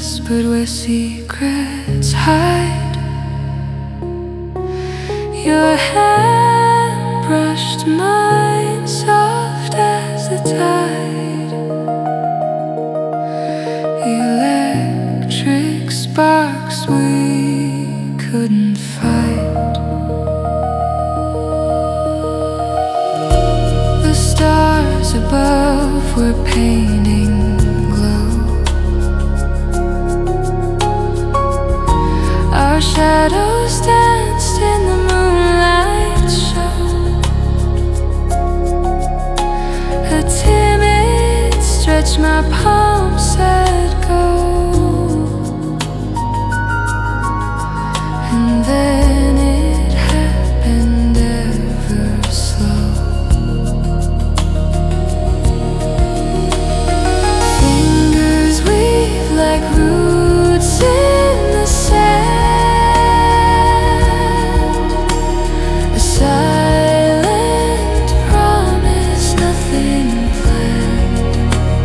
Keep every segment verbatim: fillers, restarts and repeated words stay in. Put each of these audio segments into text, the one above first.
whispered where secrets hide. Your hand brushed mine, soft as the tide. Electric sparks we couldn't fight. The stars above were painting glow. Our shadows danced in the moonlight show. A timid stretch, my palm said go. And then it happened ever slow. Fingers weave like roots in the sand. A silent promise, nothing planned.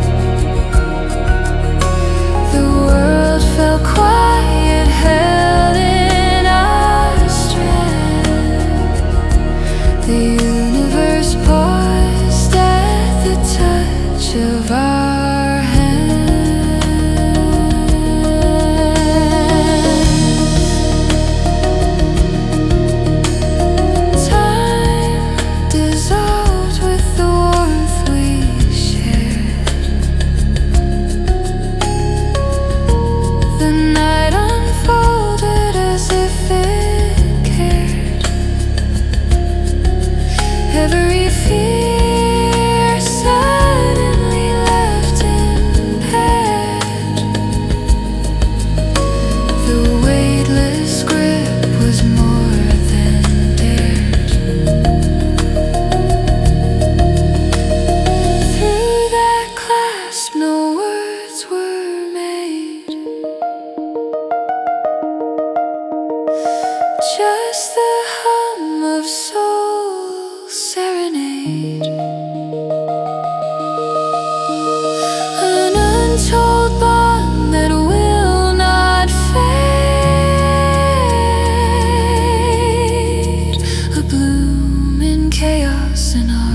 The world fell quiet, held in our strand. The universe paused at the touch of our hand. Time dissolved with the warmth we shared. The night unfolded as if it cared. Every fear suddenly left impaired. The weightless grip was more than dared. Through that clasp no words were made, just the hum of soul serenade. An untold bond that will not fade. A bloom in chaos and all.